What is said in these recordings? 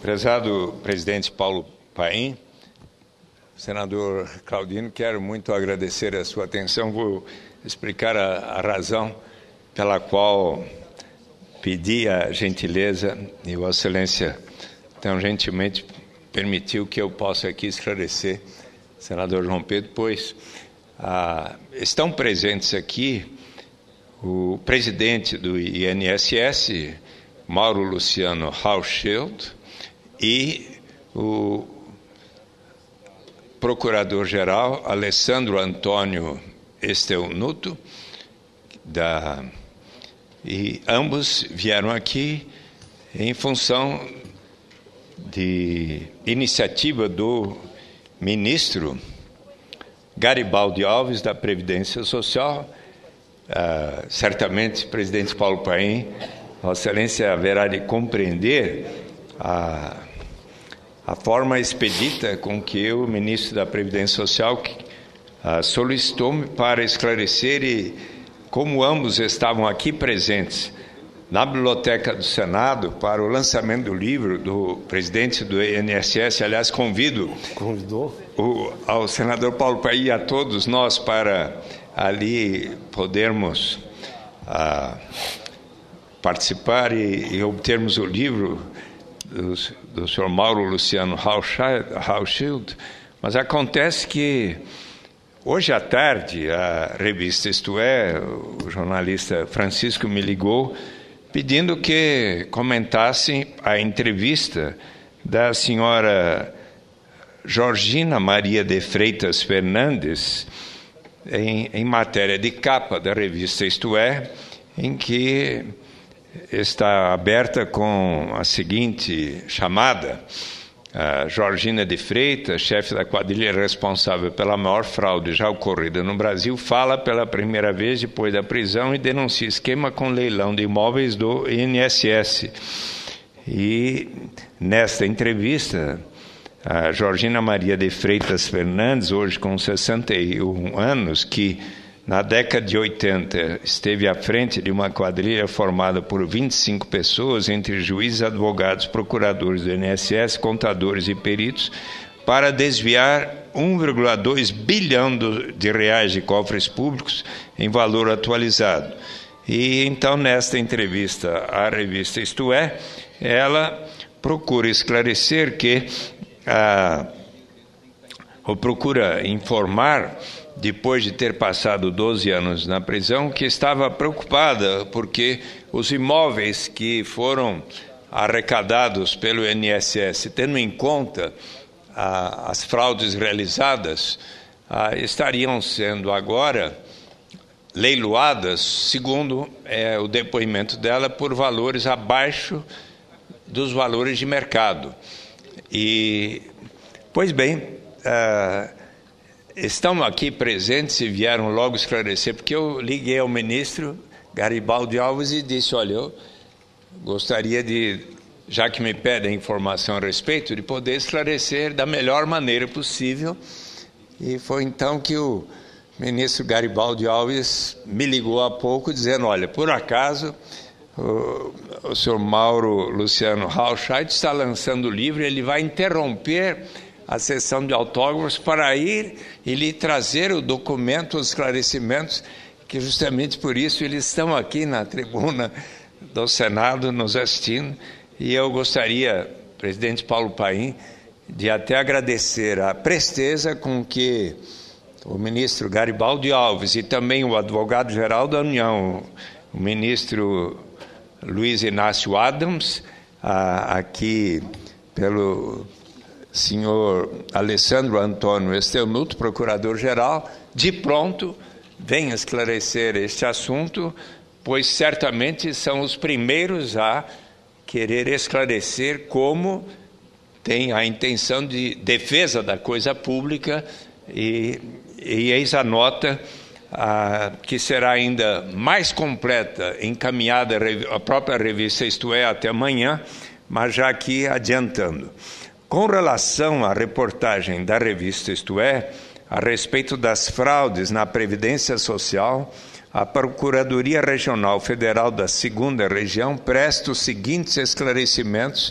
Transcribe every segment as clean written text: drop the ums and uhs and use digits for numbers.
Prezado presidente Paulo Paim, senador Claudino, quero muito agradecer a sua atenção. Vou explicar a razão pela qual pedi a gentileza e Vossa Excelência tão gentilmente permitiu que eu possa aqui esclarecer, senador João Pedro, pois estão presentes aqui o presidente do INSS, Mauro Luciano Hauschild, e o procurador-geral Alessandro Antônio Estelnuto, e ambos vieram aqui em função de iniciativa do ministro Garibaldi Alves, da Previdência Social. Certamente, presidente Paulo Paim, Vossa Excelência haverá de compreender a forma expedita com que o ministro da Previdência Social solicitou-me para esclarecer, e como ambos estavam aqui presentes na Biblioteca do Senado para o lançamento do livro do presidente do INSS, aliás, convidou ao senador Paulo Paim e a todos nós para ali podermos participar e obtermos o livro do senhor Mauro Luciano Hauschild, mas acontece que hoje à tarde a revista Isto É, o jornalista Francisco me ligou pedindo que comentassem a entrevista da senhora Georgina Maria de Freitas Fernandes em matéria de capa da revista Isto É, em que está aberta com a seguinte chamada: Georgina de Freitas, chefe da quadrilha responsável pela maior fraude já ocorrida no Brasil, fala pela primeira vez depois da prisão e denuncia esquema com leilão de imóveis do INSS. E nesta entrevista, a Georgina Maria de Freitas Fernandes, hoje com 61 anos, que na década de 80 esteve à frente de uma quadrilha formada por 25 pessoas, entre juízes, advogados, procuradores do INSS, contadores e peritos, para desviar 1,2 bilhão de reais de cofres públicos em valor atualizado. E então, nesta entrevista à revista Isto É, ela procura esclarecer que ou procura informar, depois de ter passado 12 anos na prisão, que estava preocupada porque os imóveis que foram arrecadados pelo INSS, tendo em conta as fraudes realizadas, estariam sendo agora leiloadas, segundo o depoimento dela, por valores abaixo dos valores de mercado. Pois bem, estão aqui presentes e vieram logo esclarecer, porque eu liguei ao ministro Garibaldi Alves e disse: olha, eu gostaria de, já que me pedem informação a respeito, de poder esclarecer da melhor maneira possível. E foi então que o ministro Garibaldi Alves me ligou há pouco dizendo: olha, por acaso o senhor Mauro Luciano Hauschild está lançando o livro, ele vai interromper a sessão de autógrafos para ir e lhe trazer o documento, os esclarecimentos, que justamente por isso eles estão aqui na tribuna do Senado nos assistindo. E eu gostaria, presidente Paulo Paim, de até agradecer a presteza com que o ministro Garibaldi Alves e também o advogado-geral da União, o ministro Luiz Inácio Adams, aqui pelo senhor Alessandro Antônio Estelnuto, procurador-geral, de pronto vem esclarecer este assunto, pois certamente são os primeiros a querer esclarecer como tem a intenção de defesa da coisa pública, e eis a nota que será ainda mais completa, encaminhada à própria revista Isto É até amanhã, mas já aqui adiantando. Com relação à reportagem da revista Isto É, a respeito das fraudes na Previdência Social, a Procuradoria Regional Federal da 2ª Região presta os seguintes esclarecimentos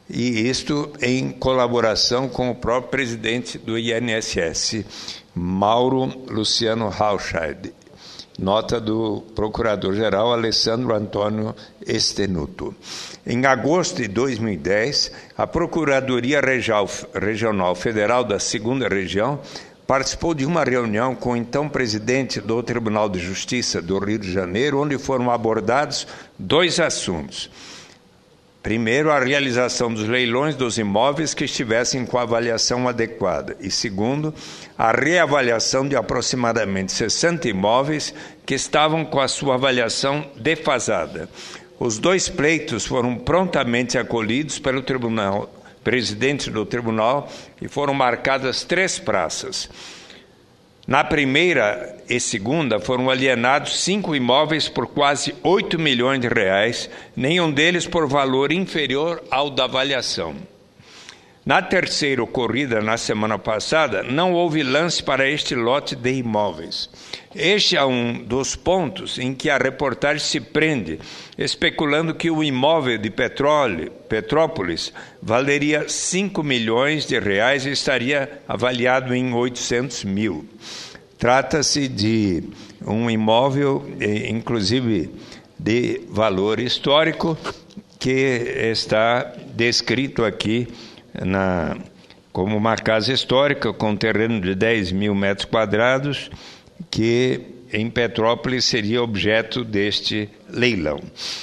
e isto em colaboração com o próprio presidente do INSS, Mauro Luciano Rauscheid. Nota do Procurador-Geral Alessandro Antônio Estenuto. Em agosto de 2010, a Procuradoria Regional Federal da 2ª Região participou de uma reunião com o então presidente do Tribunal de Justiça do Rio de Janeiro, onde foram abordados 2 assuntos. Primeiro, a realização dos leilões dos imóveis que estivessem com avaliação adequada. E segundo, a reavaliação de aproximadamente 60 imóveis que estavam com a sua avaliação defasada. Os 2 pleitos foram prontamente acolhidos pelo presidente do tribunal e foram marcadas 3 praças. Na primeira e segunda foram alienados 5 imóveis por quase 8 milhões de reais, nenhum deles por valor inferior ao da avaliação. Na terceira, ocorrida na semana passada, não houve lance para este lote de imóveis. Este é um dos pontos em que a reportagem se prende, especulando que o imóvel de Petrópolis valeria 5 milhões de reais e estaria avaliado em 800 mil. Trata-se de um imóvel, inclusive, de valor histórico, que está descrito aqui como uma casa histórica com terreno de 10 mil metros quadrados, que em Petrópolis seria objeto deste leilão.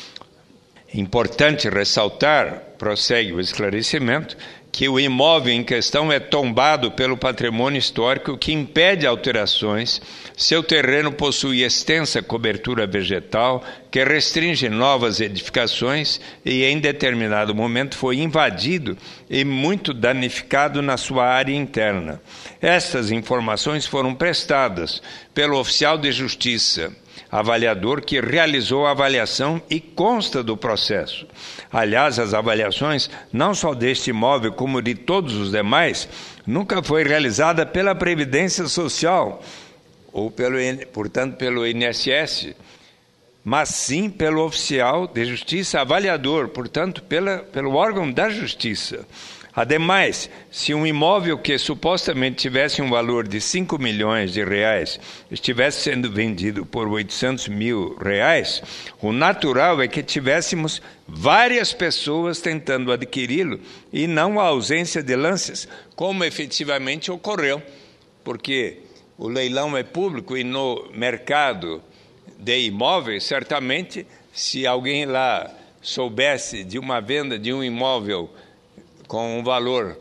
Importante ressaltar, prossegue o esclarecimento, que o imóvel em questão é tombado pelo patrimônio histórico, que impede alterações. Seu terreno possui extensa cobertura vegetal, que restringe novas edificações e, em determinado momento, foi invadido e muito danificado na sua área interna. Estas informações foram prestadas pelo oficial de justiça, avaliador, que realizou a avaliação e consta do processo. Aliás, as avaliações, não só deste imóvel, como de todos os demais, nunca foi realizada pela Previdência Social, ou portanto pelo INSS, mas sim pelo oficial de justiça avaliador, portanto pelo órgão da justiça. Ademais, se um imóvel que supostamente tivesse um valor de 5 milhões de reais estivesse sendo vendido por 800 mil reais, o natural é que tivéssemos várias pessoas tentando adquiri-lo e não a ausência de lances, como efetivamente ocorreu, porque o leilão é público e no mercado de imóveis, certamente, se alguém lá soubesse de uma venda de um imóvel com um valor,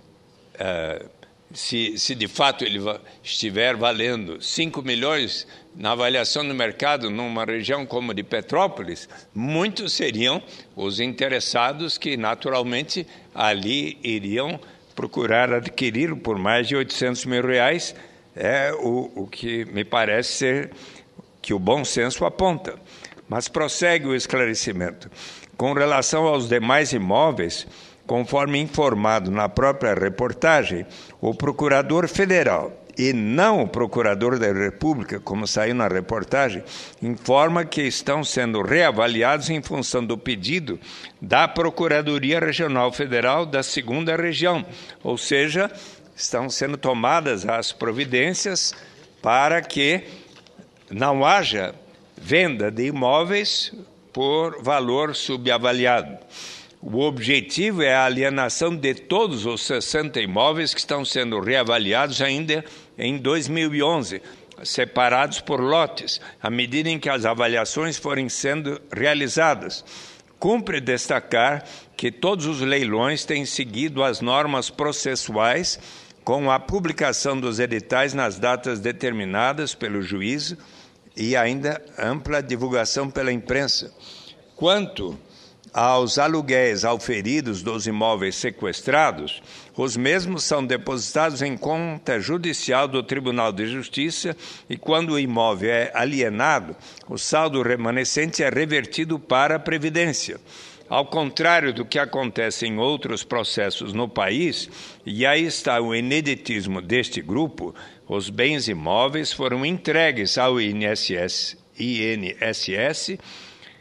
se de fato ele estiver valendo 5 milhões na avaliação do mercado numa região como de Petrópolis, muitos seriam os interessados que naturalmente ali iriam procurar adquiri-lo por mais de 800 mil reais, é o que me parece ser que o bom senso aponta. Mas prossegue o esclarecimento. Com relação aos demais imóveis, conforme informado na própria reportagem, o Procurador Federal e não o Procurador da República, como saiu na reportagem, informa que estão sendo reavaliados em função do pedido da Procuradoria Regional Federal da 2ª Região, ou seja, estão sendo tomadas as providências para que não haja venda de imóveis por valor subavaliado. O objetivo é a alienação de todos os 60 imóveis que estão sendo reavaliados ainda em 2011, separados por lotes, à medida em que as avaliações forem sendo realizadas. Cumpre destacar que todos os leilões têm seguido as normas processuais, com a publicação dos editais nas datas determinadas pelo juízo e ainda ampla divulgação pela imprensa. Quanto aos aluguéis auferidos dos imóveis sequestrados, os mesmos são depositados em conta judicial do Tribunal de Justiça e, quando o imóvel é alienado, o saldo remanescente é revertido para a Previdência. Ao contrário do que acontece em outros processos no país, e aí está o ineditismo deste grupo, os bens imóveis foram entregues ao INSS,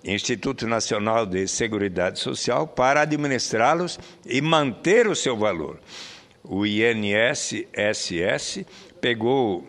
Instituto Nacional de Seguridade Social para administrá-los e manter o seu valor. O INSS pegou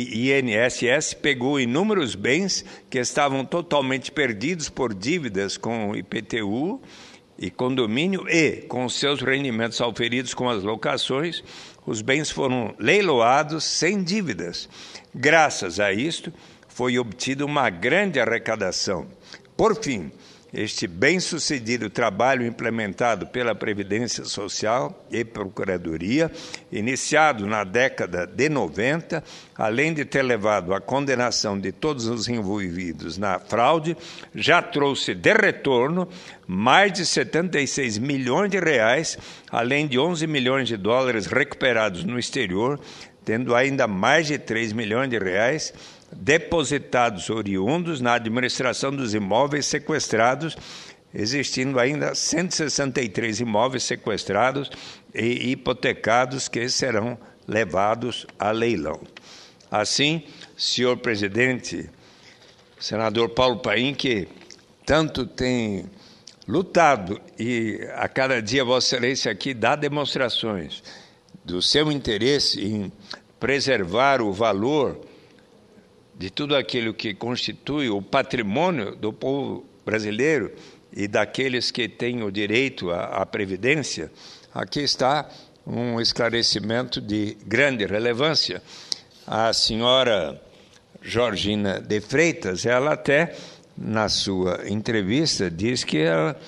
inúmeros bens que estavam totalmente perdidos por dívidas com o IPTU e condomínio e, com seus rendimentos auferidos com as locações, os bens foram leiloados sem dívidas. Graças a isto, foi obtida uma grande arrecadação. Por fim, este bem-sucedido trabalho implementado pela Previdência Social e Procuradoria, iniciado na década de 90, além de ter levado à condenação de todos os envolvidos na fraude, já trouxe de retorno mais de 76 milhões de reais, além de 11 milhões de dólares recuperados no exterior, tendo ainda mais de 3 milhões de reais depositados oriundos na administração dos imóveis sequestrados, existindo ainda 163 imóveis sequestrados e hipotecados que serão levados a leilão. Assim, senhor presidente, senador Paulo Paim, que tanto tem lutado e a cada dia Vossa Excelência aqui dá demonstrações do seu interesse em preservar o valor de tudo aquilo que constitui o patrimônio do povo brasileiro e daqueles que têm o direito à previdência, aqui está um esclarecimento de grande relevância. A senhora Georgina de Freitas, ela até, na sua entrevista, diz que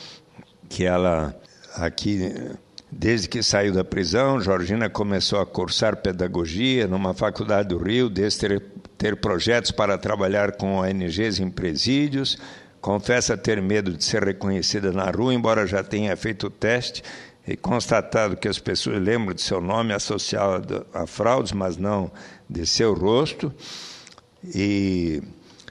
ela aqui, desde que saiu da prisão, Georgina começou a cursar pedagogia numa faculdade do Rio, desde ter projetos para trabalhar com ONGs em presídios, confessa ter medo de ser reconhecida na rua, embora já tenha feito o teste e constatado que as pessoas lembram de seu nome associado a fraudes, mas não de seu rosto. E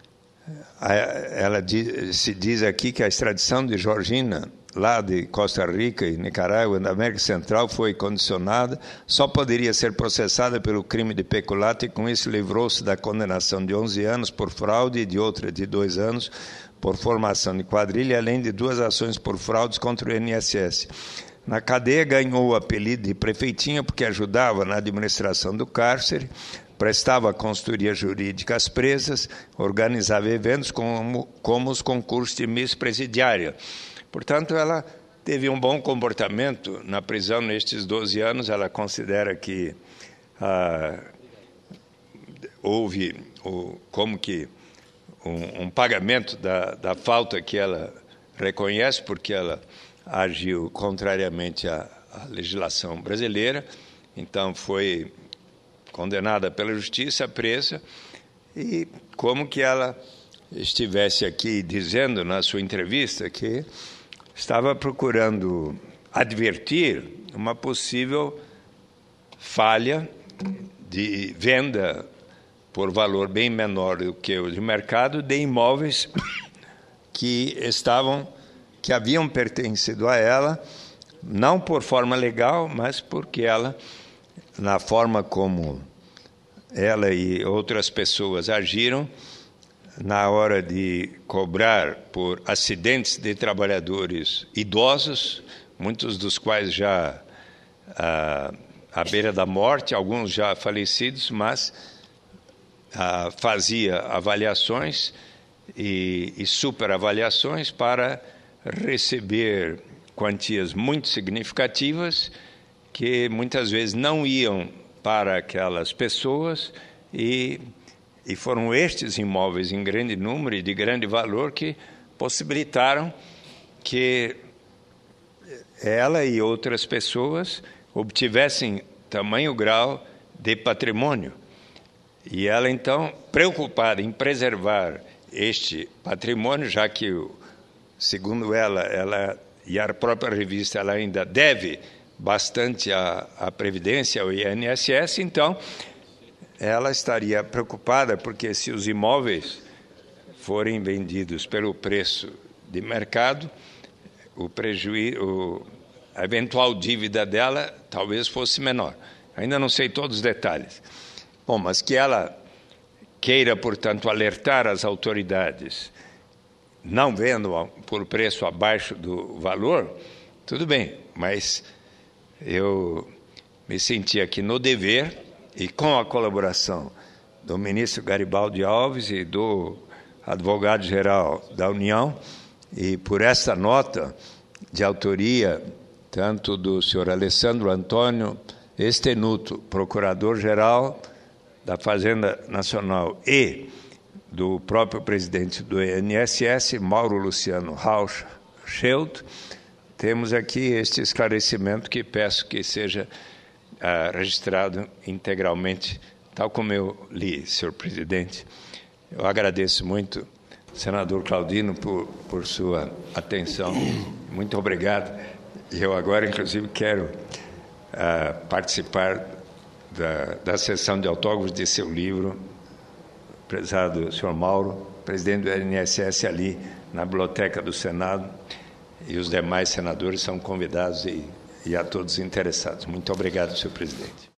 ela se diz aqui que a extradição de Georgina, lá de Costa Rica e Nicarágua, da América Central, foi condicionada, só poderia ser processada pelo crime de peculato e com isso livrou-se da condenação de 11 anos por fraude e de outra de 2 anos por formação de quadrilha, além de 2 ações por fraudes contra o INSS. Na cadeia ganhou o apelido de prefeitinha porque ajudava na administração do cárcere, prestava consultoria jurídica às presas, organizava eventos como os concursos de Miss Presidiária. Portanto, ela teve um bom comportamento na prisão nestes 12 anos. Ela considera que houve como que um pagamento da falta que ela reconhece, porque ela agiu contrariamente à legislação brasileira. Então, foi condenada pela justiça, presa, e como que ela estivesse aqui dizendo na sua entrevista que estava procurando advertir uma possível falha de venda por valor bem menor do que o de mercado de imóveis que haviam pertencido a ela, não por forma legal, mas porque ela, na forma como ela e outras pessoas agiram, na hora de cobrar por acidentes de trabalhadores idosos, muitos dos quais já à beira da morte, alguns já falecidos, mas fazia avaliações e superavaliações para receber quantias muito significativas que muitas vezes não iam para aquelas pessoas e foram estes imóveis em grande número e de grande valor que possibilitaram que ela e outras pessoas obtivessem tamanho grau de patrimônio. E ela, então, preocupada em preservar este patrimônio, já que, segundo ela e a própria revista, ela ainda deve bastante à Previdência, ao INSS, então ela estaria preocupada porque se os imóveis forem vendidos pelo preço de mercado, a eventual dívida dela talvez fosse menor. Ainda não sei todos os detalhes. Bom, mas que ela queira, portanto, alertar as autoridades não vendo por preço abaixo do valor, tudo bem, mas eu me senti aqui no dever, e com a colaboração do ministro Garibaldi Alves e do advogado-geral da União, e por essa nota de autoria tanto do senhor Alessandro Antônio Estenuto, procurador-geral da Fazenda Nacional, e do próprio presidente do INSS, Mauro Luciano Rauscheld, temos aqui este esclarecimento que peço que seja registrado integralmente, tal como eu li, senhor presidente. Eu agradeço muito, senador Claudino, por sua atenção. Muito obrigado. E eu agora, inclusive, quero participar da sessão de autógrafos de seu livro, prezado senhor Mauro, presidente do INSS, ali na Biblioteca do Senado, e os demais senadores são convidados e a todos interessados. Muito obrigado, senhor presidente.